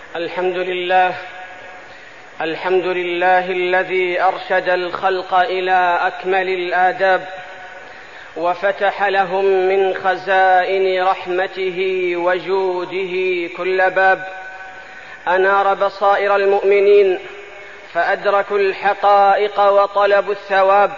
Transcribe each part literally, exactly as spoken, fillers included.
الحمد لله الحمد لله الذي أرشد الخلق إلى أكمل الآداب وفتح لهم من خزائن رحمته وجوده كل باب، أنار بصائر المؤمنين فأدركوا الحقائق وطلبوا الثواب،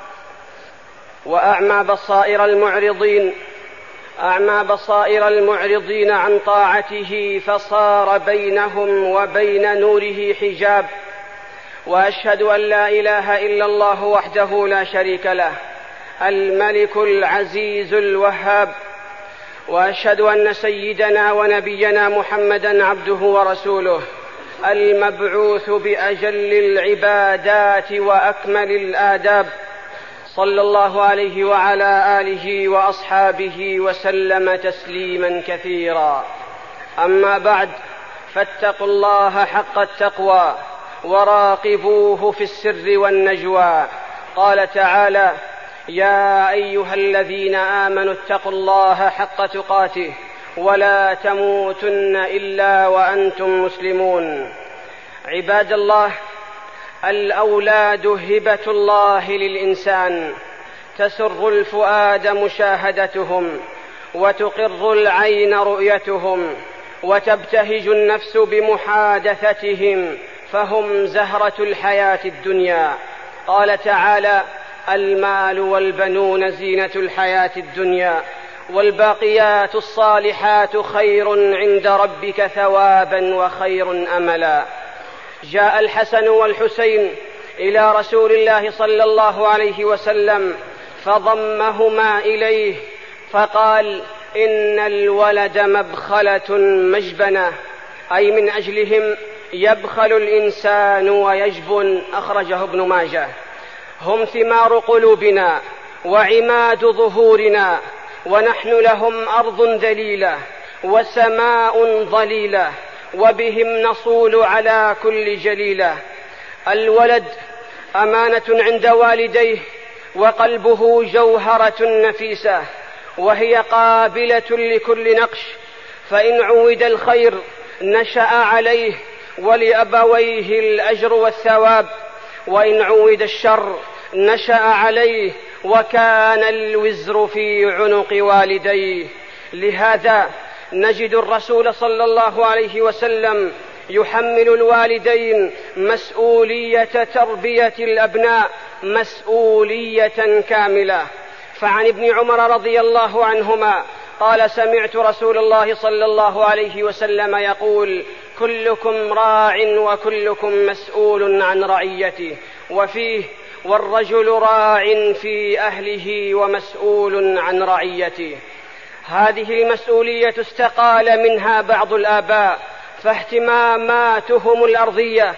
وأعمى بصائر المعرضين أعمى بصائر المعرضين عن طاعته فصار بينهم وبين نوره حجاب. وأشهد أن لا إله إلا الله وحده لا شريك له الملك العزيز الوهاب، وأشهد أن سيدنا ونبينا محمدًا عبده ورسوله المبعوث بأجل العبادات وأكمل الآداب، صلى الله عليه وعلى آله وأصحابه وسلم تسليما كثيرا. أما بعد، فاتقوا الله حق التقوى وراقبوه في السر والنجوى. قال تعالى: يا أيها الذين آمنوا اتقوا الله حق تقاته ولا تموتن إلا وأنتم مسلمون. عباد الله، الأولاد هبة الله للإنسان، تسر الفؤاد مشاهدتهم، وتقر العين رؤيتهم، وتبتهج النفس بمحادثتهم، فهم زهرة الحياة الدنيا. قال تعالى: المال والبنون زينة الحياة الدنيا والباقيات الصالحات خير عند ربك ثوابا وخير أملا. جاء الحسن والحسين إلى رسول الله صلى الله عليه وسلم فضمهما إليه فقال: إن الولد مبخلة مجبنة، أي من أجلهم يبخل الإنسان ويجبن. أخرجه ابن ماجه. هم ثمار قلوبنا وعماد ظهورنا، ونحن لهم أرض ذليلة وسماء ظليلة، وبهم نصول على كل جليلة. الولد أمانة عند والديه، وقلبه جوهرة نفيسة، وهي قابلة لكل نقش، فإن عود الخير نشأ عليه ولأبويه الأجر والثواب، وإن عود الشر نشأ عليه وكان الوزر في عنق والديه. لهذا نجد الرسول صلى الله عليه وسلم يحمل الوالدين مسؤولية تربية الأبناء مسؤولية كاملة. فعن ابن عمر رضي الله عنهما قال: سمعت رسول الله صلى الله عليه وسلم يقول: كلكم راع وكلكم مسؤول عن رعيته. وفيه: والرجل راع في أهله ومسؤول عن رعيته. هذه المسؤولية استقال منها بعض الآباء، فاهتماماتهم الأرضية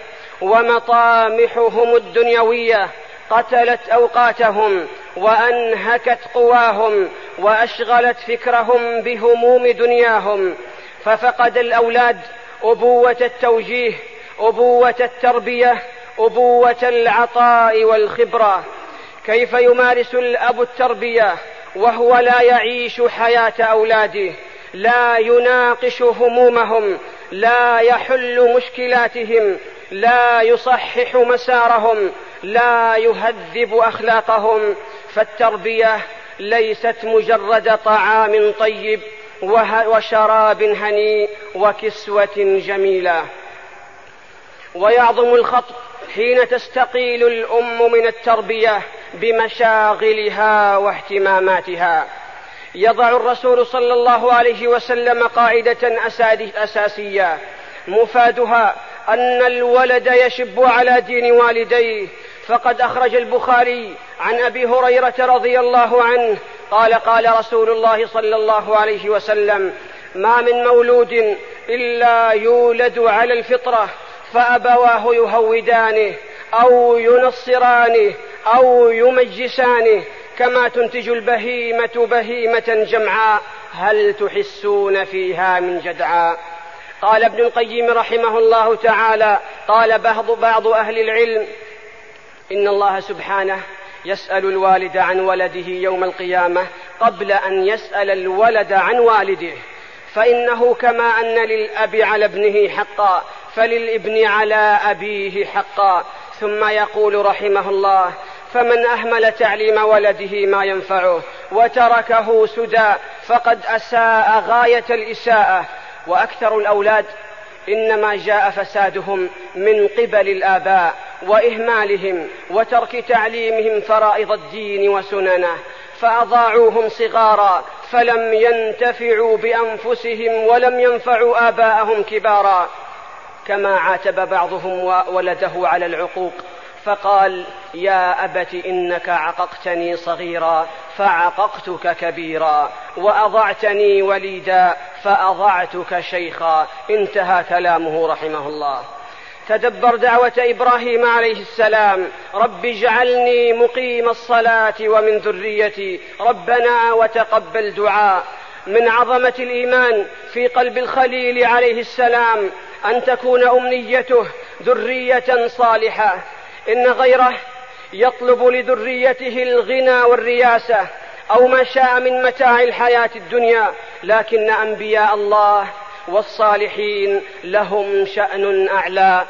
ومطامحهم الدنيوية قتلت أوقاتهم وأنهكت قواهم وأشغلت فكرهم بهموم دنياهم، ففقد الأولاد أبوة التوجيه، أبوة التربية، أبوة العطاء والخبرة. كيف يمارس الأب التربية وهو لا يعيش حياة أولاده، لا يناقش همومهم، لا يحل مشكلاتهم، لا يصحح مسارهم، لا يهذب أخلاقهم؟ فالتربية ليست مجرد طعام طيب وشراب هنيء وكسوة جميلة. ويعظم الخطأ حين تستقيل الأم من التربية بمشاغلها واهتماماتها. يضع الرسول صلى الله عليه وسلم قاعدة أساسية مفادها أن الولد يشب على دين والديه. فقد أخرج البخاري عن أبي هريرة رضي الله عنه قال: قال رسول الله صلى الله عليه وسلم: ما من مولود إلا يولد على الفطرة، فأبواه يهودانه أو ينصرانه أو يمجسانه، كما تنتج البهيمة بهيمة جمعاء، هل تحسون فيها من جدعاء؟ قال ابن القيم رحمه الله تعالى: قال بعض أهل العلم: إن الله سبحانه يسأل الوالد عن ولده يوم القيامة قبل أن يسأل الولد عن والده، فإنه كما أن للأب على ابنه حقا فللابن على أبيه حقا. ثم يقول رحمه الله: فمن أهمل تعليم ولده ما ينفعه وتركه سدى فقد أساء غاية الإساءة. وأكثر الأولاد إنما جاء فسادهم من قبل الآباء وإهمالهم وترك تعليمهم فرائض الدين وسننه، فأضاعوهم صغارا فلم ينتفعوا بأنفسهم ولم ينفعوا آباءهم كبارا. كما عاتب بعضهم ولده على العقوق فقال: يا أبت إنك عققتني صغيرا فعققتك كبيرا، وأضعتني وليدا فأضعتك شيخا. انتهى كلامه رحمه الله. تدبر دعوة إبراهيم عليه السلام: رب اجعلني مقيم الصلاة ومن ذريتي ربنا وتقبل دعاء. من عظمة الإيمان في قلب الخليل عليه السلام أن تكون أمنيته ذرية صالحة. إن غيره يطلب لذريته الغنى والرياسة أو ما شاء من متاع الحياة الدنيا، لكن أنبياء الله والصالحين لهم شأن أعلى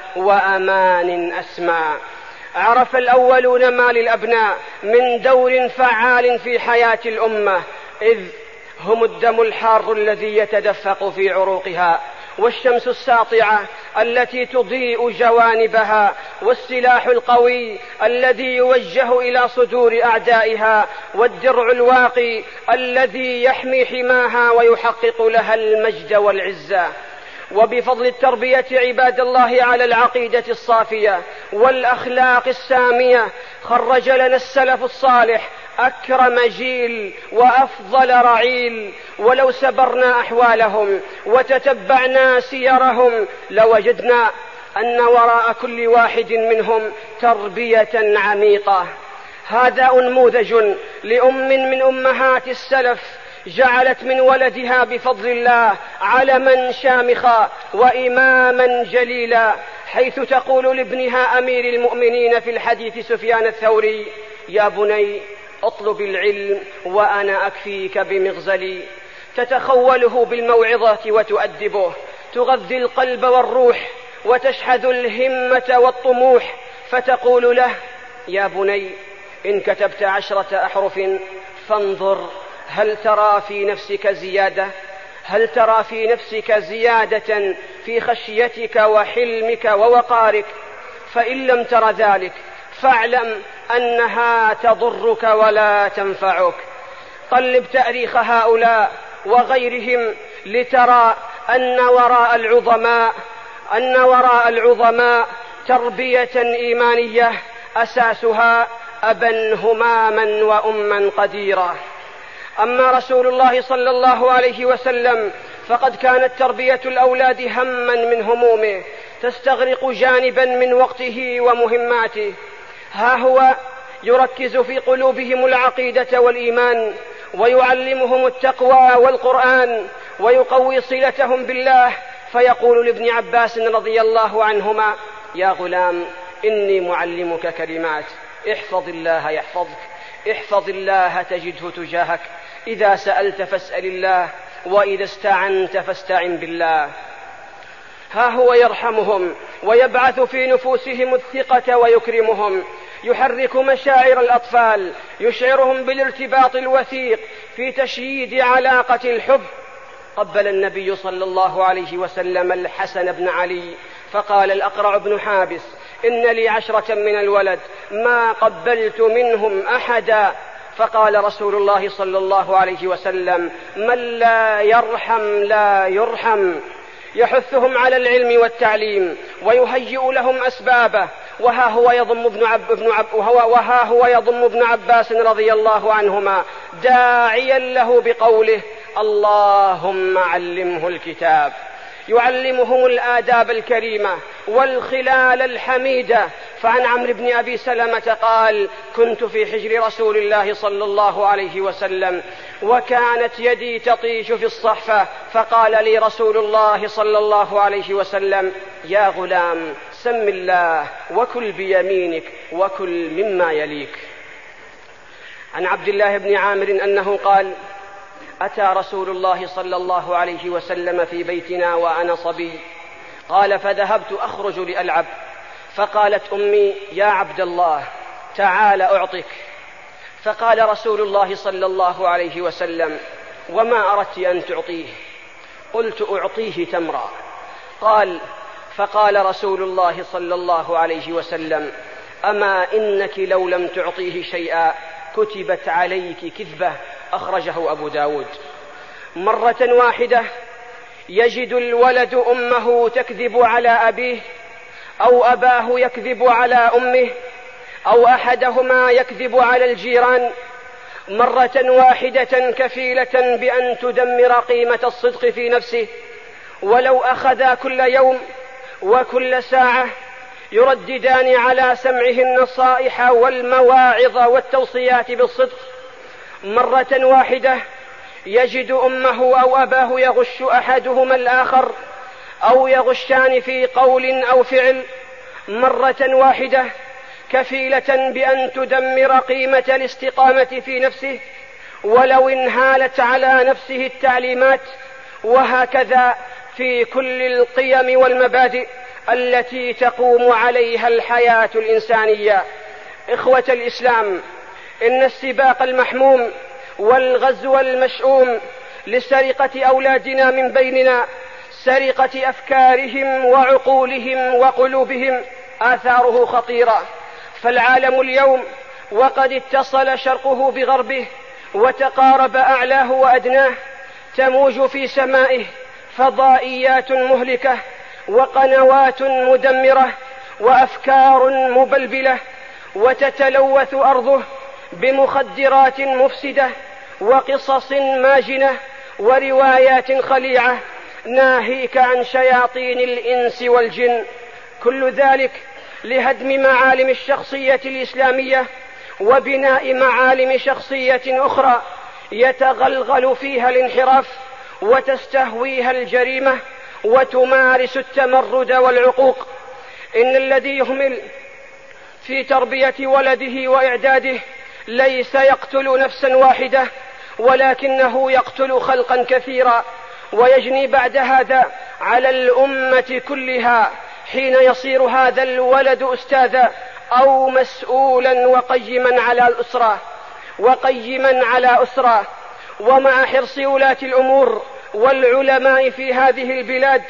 وأمان أسمى. عرف الأولون ما للأبناء من دور فعال في حياة الأمة، إذ هم الدم الحار الذي يتدفق في عروقها، والشمس الساطعة التي تضيء جوانبها، والسلاح القوي الذي يوجه إلى صدور أعدائها، والدرع الواقي الذي يحمي حماها ويحقق لها المجد والعزة. وبفضل التربية عباد الله على العقيدة الصافية والأخلاق السامية خرج لنا السلف الصالح أكرم جيل وأفضل رعيل. ولو سبرنا أحوالهم وتتبعنا سيرهم لوجدنا أن وراء كل واحد منهم تربية عميقة. هذا أنموذج لأم من أمهات السلف جعلت من ولدها بفضل الله علما شامخا وإماما جليلا، حيث تقول لابنها أمير المؤمنين في الحديث سفيان الثوري: يا بني اطلب العلم وأنا أكفيك بمغزلي. تتخوله بالموعظة وتؤدبه، تغذي القلب والروح وتشحذ الهمة والطموح، فتقول له: يا بني إن كتبت عشرة أحرف فانظر هل ترى في نفسك زيادة؟ هل ترى في نفسك زيادة في خشيتك وحلمك ووقارك؟ فإن لم تر ذلك فاعلم أنها تضرك ولا تنفعك. قلب تاريخ هؤلاء وغيرهم لترى أن وراء العظماء أن وراء العظماء تربية إيمانية أساسها أبا هماما وأما قديرا. أما رسول الله صلى الله عليه وسلم فقد كانت تربية الأولاد هما من همومه تستغرق جانبا من وقته ومهماته. ها هو يركز في قلوبهم العقيدة والإيمان، ويعلمهم التقوى والقرآن، ويقوي صلتهم بالله، فيقول لابن عباس رضي الله عنهما: يا غلام إني معلمك كلمات، احفظ الله يحفظك، احفظ الله تجده تجاهك، إذا سألت فاسأل الله، وإذا استعنت فاستعن بالله. ها هو يرحمهم ويبعث في نفوسهم الثقة ويكرمهم، يحرك مشاعر الأطفال، يشعرهم بالارتباط الوثيق في تشييد علاقة الحب. قبل النبي صلى الله عليه وسلم الحسن بن علي فقال الأقرع بن حابس: إن لي عشرة من الولد ما قبلت منهم أحدا. فقال رسول الله صلى الله عليه وسلم: من لا يرحم لا يرحم. يحثهم على العلم والتعليم ويهيئ لهم أسبابه. وها هو يضم ابن عب ابن عب وهو وها هو يضم ابن عباس رضي الله عنهما داعيا له بقوله: اللهم علمه الكتاب. يعلمهم الآداب الكريمة والخلال الحميدة. فعن عمرو بن أبي سلمة قال: كنت في حجر رسول الله صلى الله عليه وسلم وكانت يدي تطيش في الصحفة، فقال لي رسول الله صلى الله عليه وسلم: يا غلام سم الله وكل بيمينك وكل مما يليك. عن عبد الله بن عامر أنه قال: أتى رسول الله صلى الله عليه وسلم في بيتنا وأنا صبي. قال: فذهبت أخرج لألعب، فقالت أمي: يا عبد الله تعال أعطك. فقال رسول الله صلى الله عليه وسلم: وما أردت أن تعطيه؟ قلت: أعطيه تمرا. قال: فقال رسول الله صلى الله عليه وسلم: أما إنك لو لم تعطيه شيئا كتبت عليك كذبة. أخرجه أبو داود. مرة واحدة يجد الولد أمه تكذب على أبيه، أو أباه يكذب على أمه، أو أحدهما يكذب على الجيران. مرة واحدة كفيلة بأن تدمر قيمة الصدق في نفسه. ولو أخذا كل يوم وكل ساعة يرددان على سمعه النصائح والمواعظ والتوصيات بالصدق. مرة واحدة يجد أمه أو أباه يغش أحدهما الآخر، أو يغشان في قول أو فعل. مرة واحدة كفيلة بأن تدمر قيمة الاستقامة في نفسه ولو انهالت على نفسه التعليمات. وهكذا في كل القيم والمبادئ التي تقوم عليها الحياة الإنسانية. إخوة الإسلام، إن السباق المحموم والغزو المشؤوم لسرقة أولادنا من بيننا، سرقة أفكارهم وعقولهم وقلوبهم، آثاره خطيرة. فالعالم اليوم وقد اتصل شرقه بغربه وتقارب أعلاه وأدناه، تموج في سمائه فضائيات مهلكة وقنوات مدمرة وأفكار مبلبلة، وتتلوث أرضه بمخدرات مفسدة وقصص ماجنة وروايات خليعة، ناهيك عن شياطين الإنس والجن. كل ذلك لهدم معالم الشخصية الإسلامية وبناء معالم شخصية أخرى يتغلغل فيها الانحراف وتستهويها الجريمة وتمارس التمرد والعقوق. إن الذي يهمل في تربية ولده وإعداده ليس يقتل نفسا واحدة، ولكنه يقتل خلقا كثيرا، ويجني بعد هذا على الأمة كلها حين يصير هذا الولد أستاذا أو مسؤولا وقيما على الأسرة وقيما على أسرة. ومع حرص ولاة الأمور والعلماء في هذه البلاد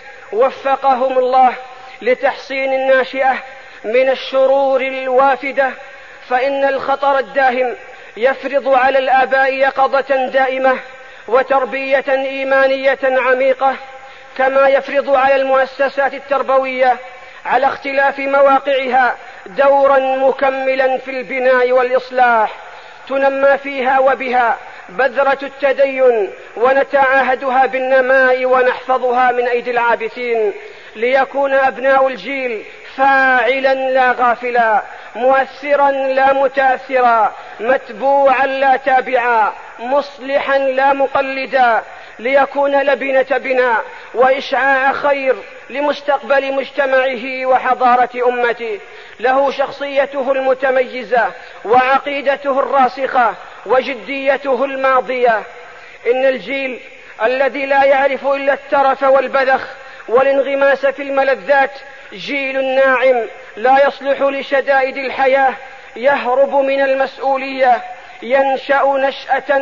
وفقهم الله لتحصين الناشئة من الشرور الوافدة، فإن الخطر الداهم يفرض على الآباء يقظة دائمة وتربية إيمانية عميقة، كما يفرض على المؤسسات التربوية على اختلاف مواقعها دورا مكملا في البناء والإصلاح، تنمى فيها وبها بذرة التدين ونتعاهدها بالنماء ونحفظها من أيدي العابثين، ليكون أبناء الجيل فاعلا لا غافلا، مؤثرا لا متأثرا، متبوعا لا تابعا، مصلحا لا مقلدا، ليكون لبنة بناء وإشعاع خير لمستقبل مجتمعه وحضارة أمته، له شخصيته المتميزة وعقيدته الراسخة وجديته الماضية. إن الجيل الذي لا يعرف إلا الترف والبذخ والانغماس في الملذات جيل ناعم لا يصلح لشدائد الحياة، يهرب من المسؤولية، ينشأ نشأة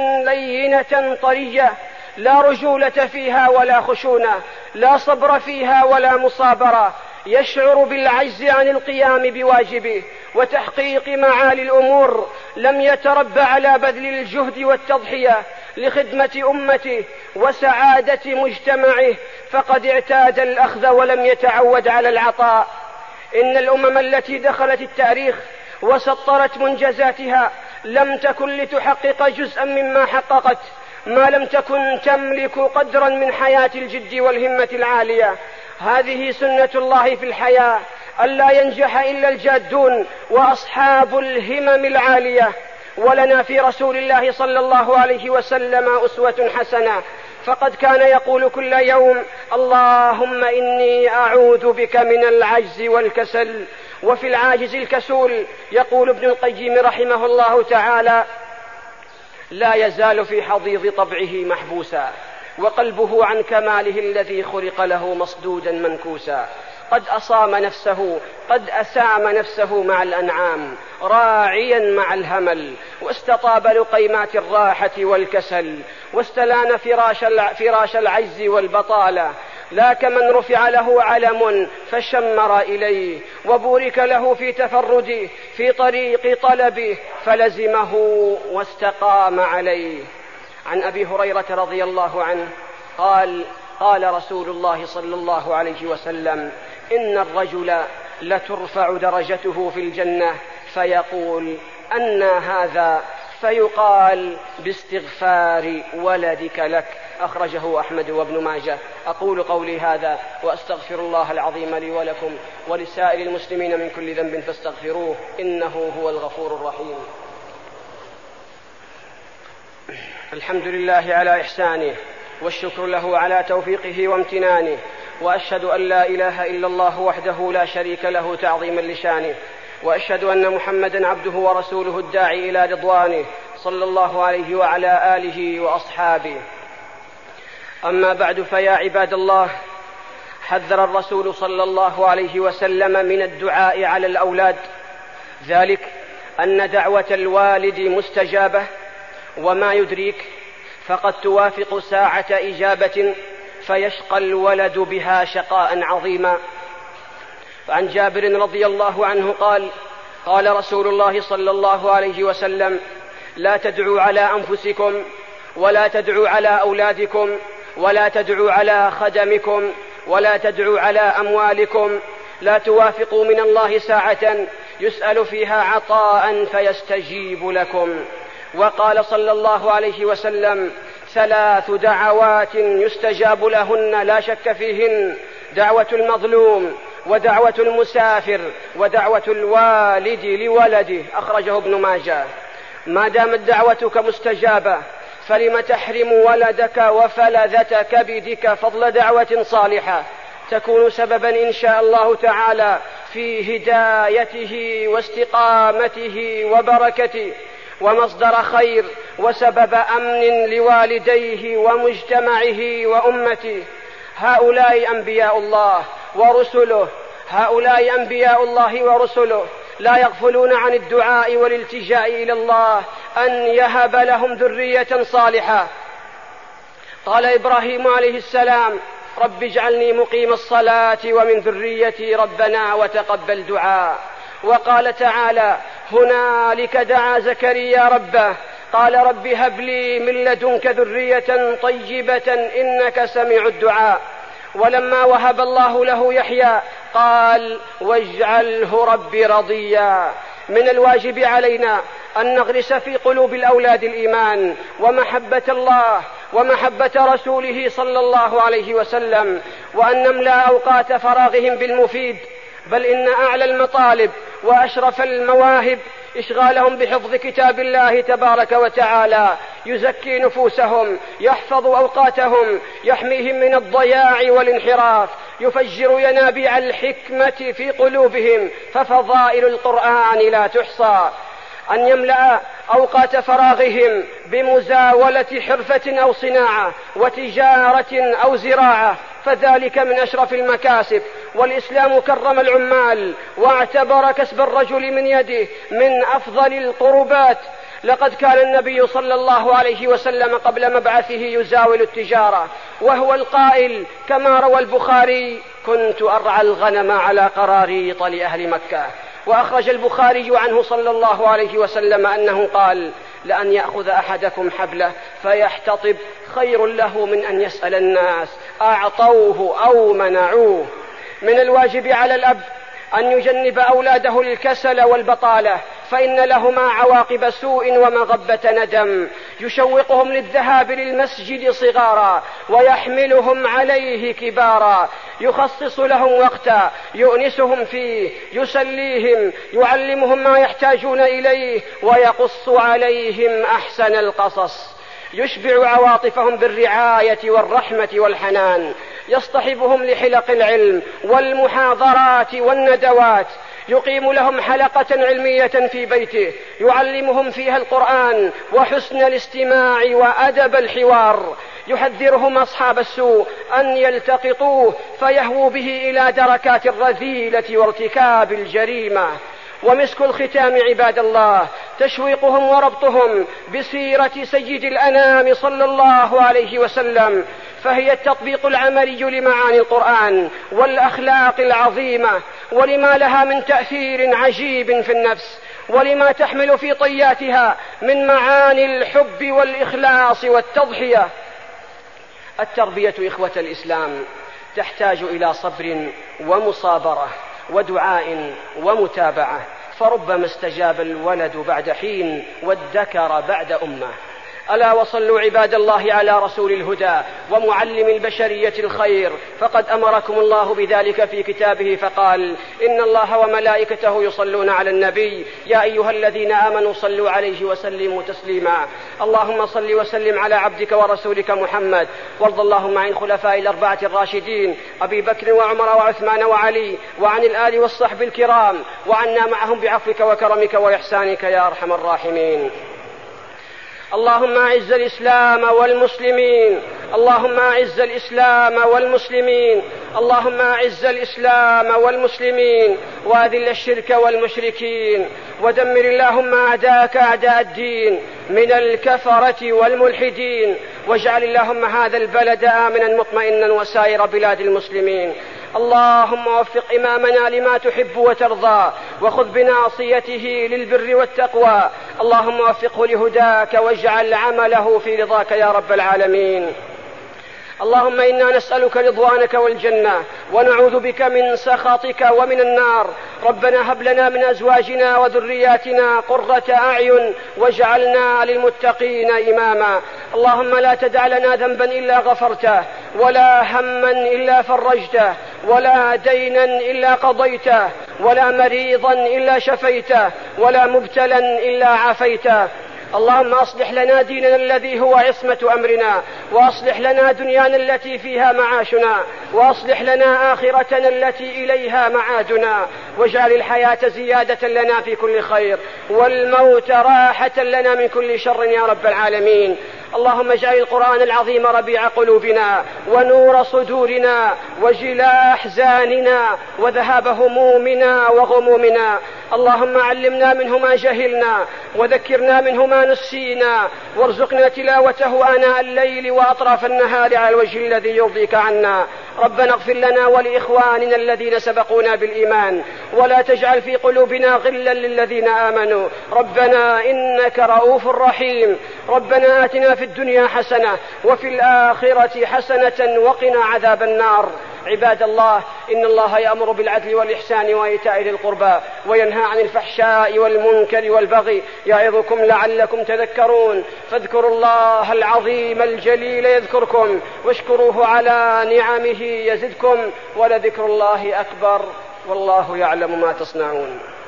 لينة طرية لا رجولة فيها ولا خشونة، لا صبر فيها ولا مصابرة، يشعر بالعجز عن القيام بواجبه وتحقيق معالي الأمور، لم يتربى على بذل الجهد والتضحية لخدمة أمته وسعادة مجتمعه، فقد اعتاد الأخذ ولم يتعود على العطاء. إن الأمم التي دخلت التاريخ وسطرت منجزاتها لم تكن لتحقق جزءا مما حققت، ما لم تكن تملك قدرا من حياة الجد والهمة العالية. هذه سنة الله في الحياة، ألا ينجح إلا الجادون وأصحاب الهمم العالية. ولنا في رسول الله صلى الله عليه وسلم أسوة حسنة، فقد كان يقول كل يوم: اللهم إني أعوذ بك من العجز والكسل. وفي العاجز الكسول يقول ابن القيم رحمه الله تعالى: لا يزال في حضيض طبعه محبوسا، وقلبه عن كماله الذي خلق له مصدودا منكوسا. قد أصام نفسه قد أسام نفسه مع الأنعام، راعيا مع الهمل، واستطاب لقيمات الراحة والكسل، واستلان فراش, فراش العجز والبطالة. لا كمن رفع له علم فشمر إليه، وبورك له في تفرده في طريق طلبه فلزمه واستقام عليه. عن أبي هريرة رضي الله عنه قال: قال رسول الله صلى الله عليه وسلم: إن الرجل لترفع درجته في الجنة فيقول: أنى هذا؟ فيقال: باستغفار ولدك لك. أخرجه أحمد وابن ماجه. أقول قولي هذا وأستغفر الله العظيم لي ولكم ولسائر المسلمين من كل ذنب فاستغفروه إنه هو الغفور الرحيم. الحمد لله على إحسانه، والشكر له على توفيقه وامتنانه، وأشهد أن لا إله إلا الله وحده لا شريك له تعظيما لشانه، وأشهد أن محمدا عبده ورسوله الداعي إلى رضوانه صلى الله عليه وعلى آله وأصحابه. أما بعد، فيا عباد الله، حذر الرسول صلى الله عليه وسلم من الدعاء على الأولاد، ذلك أن دعوة الوالد مستجابة، وما يدريك فقد توافق ساعة إجابة فيشقى الولد بها شقاء عظيما. فعن جابر رضي الله عنه قال: قال رسول الله صلى الله عليه وسلم: لا تدعوا على أنفسكم، ولا تدعوا على أولادكم، ولا تدعوا على خدمكم، ولا تدعوا على أموالكم، لا توافقوا من الله ساعة يسأل فيها عطاء فيستجيب لكم. وقال صلى الله عليه وسلم: ثلاث دعوات يستجاب لهن لا شك فيهن: دعوة المظلوم، ودعوة المسافر، ودعوة الوالد لولده. أخرجه ابن ماجه. ما دامت دعوتك مستجابة فلم تحرم ولدك وفلذة كبدك فضل دعوة صالحة تكون سببا إن شاء الله تعالى في هدايته واستقامته وبركته، ومصدر خير وسبب أمن لوالديه ومجتمعه وأمته. هؤلاء أنبياء الله ورسله هؤلاء أنبياء الله ورسله لا يغفلون عن الدعاء والالتجاء إلى الله أن يهب لهم ذرية صالحة. قال إبراهيم عليه السلام: رب اجعلني مقيم الصلاة ومن ذريتي ربنا وتقبل دعاء. وقال تعالى: هنالك دعا زكريا ربه قال رب هب لي من لدنك ذرية طيبة إنك سميع الدعاء. ولما وهب الله له يحيى قال: واجعله ربي رضيا. من الواجب علينا أن نغرس في قلوب الأولاد الإيمان ومحبة الله ومحبة رسوله صلى الله عليه وسلم، وأن نملأ أوقات فراغهم بالمفيد، بل إن أعلى المطالب وأشرف المواهب إشغالهم بحفظ كتاب الله تبارك وتعالى، يزكي نفوسهم، يحفظ أوقاتهم، يحميهم من الضياع والانحراف، يفجر ينابيع الحكمة في قلوبهم، ففضائل القرآن لا تحصى. أن يملأ أوقات فراغهم بمزاولة حرفة أو صناعة وتجارة أو زراعة، فذلك من أشرف المكاسب، والإسلام كرم العمال واعتبر كسب الرجل من يده من أفضل القربات. لقد كان النبي صلى الله عليه وسلم قبل مبعثه يزاول التجارة، وهو القائل كما روى البخاري: كنت أرعى الغنم على قراريط لأهل مكة. وأخرج البخاري عنه صلى الله عليه وسلم أنه قال: لأن يأخذ أحدكم حبله فيحتطب خير له من أن يسأل الناس أعطوه أو منعوه. من الواجب على الأب أن يجنب أولاده الكسل والبطالة، فإن لهما عواقب سوء ومغبة ندم، يشوقهم للذهاب للمسجد صغارا ويحملهم عليه كبارا، يخصص لهم وقتا يؤنسهم فيه، يسليهم، يعلمهم ما يحتاجون إليه، ويقص عليهم أحسن القصص، يشبع عواطفهم بالرعاية والرحمة والحنان، يصطحبهم لحلق العلم والمحاضرات والندوات، يقيم لهم حلقة علمية في بيته يعلمهم فيها القرآن وحسن الاستماع وأدب الحوار، يحذرهم أصحاب السوء أن يلتقطوه فيهووا به إلى دركات الرذيلة وارتكاب الجريمة. ومسك الختام عباد الله تشويقهم وربطهم بسيرة سيد الأنام صلى الله عليه وسلم، فهي التطبيق العملي لمعاني القرآن والأخلاق العظيمة، ولما لها من تأثير عجيب في النفس، ولما تحمل في طياتها من معاني الحب والإخلاص والتضحية. التربية إخوة الإسلام تحتاج إلى صبر ومصابرة ودعاء ومتابعة، فربما استجاب الولد بعد حين وادكر بعد أمه. ألا وصلوا عباد الله على رسول الهدى ومعلم البشرية الخير، فقد أمركم الله بذلك في كتابه فقال: إن الله وملائكته يصلون على النبي يا أيها الذين آمنوا صلوا عليه وسلموا تسليما. اللهم صل وسلم على عبدك ورسولك محمد، وارض اللهم عن الخلفاء الأربعة الراشدين أبي بكر وعمر وعثمان وعلي، وعن الآل والصحب الكرام، وعنا معهم بعفوك وكرمك وإحسانك يا أرحم الراحمين. اللهم أعز الإسلام والمسلمين، اللهم أعز الإسلام والمسلمين، اللهم أعز الإسلام والمسلمين، وأذل الشرك والمشركين، ودمر اللهم أعداءك أعداء الدين من الكفرة والملحدين، واجعل اللهم هذا البلد آمنا مطمئنا وسائر بلاد المسلمين. اللهم وفق إمامنا لما تحب وترضى، وخذ بناصيته للبر والتقوى، اللهم وفقه لهداك واجعل عمله في رضاك يا رب العالمين. اللهم إنا نسألك رضوانك والجنة، ونعوذ بك من سخطك ومن النار. ربنا هب لنا من أزواجنا وذرياتنا قرة أعين واجعلنا للمتقين إماما. اللهم لا تدع لنا ذنبا إلا غفرته، ولا هما إلا فرجته، ولا دينا إلا قضيته، ولا مريضا إلا شفيته، ولا مبتلا إلا عافيته. اللهم أصلح لنا ديننا الذي هو عصمة أمرنا، وأصلح لنا دنيانا التي فيها معاشنا، وأصلح لنا آخرتنا التي إليها معادنا، واجعل الحياة زيادة لنا في كل خير، والموت راحة لنا من كل شر يا رب العالمين. اللهم اجعل القرآن العظيم ربيع قلوبنا ونور صدورنا وجلاء أحزاننا وذهاب همومنا وغمومنا. اللهم علمنا منه ما جهلنا، وذكرنا منه ما نسينا، وارزقنا تلاوته آناء الليل وأطراف النهار على الوجه الذي يرضيك عنا. ربنا اغفر لنا ولإخواننا الذين سبقونا بالإيمان، ولا تجعل في قلوبنا غلا للذين آمنوا. ربنا إنك رؤوف رحيم. ربنا آتنا في الدنيا حسنة وفي الآخرة حسنة وقنا عذاب النار. عباد الله، إن الله يأمر بالعدل والإحسان وإيتاء ذي القربى، وينهى عن الفحشاء والمنكر والبغي، يعظكم لعلكم تذكرون. فاذكروا الله العظيم الجليل يذكركم، واشكروه على نعمه يزدكم، ولذكر الله أكبر، والله يعلم ما تصنعون.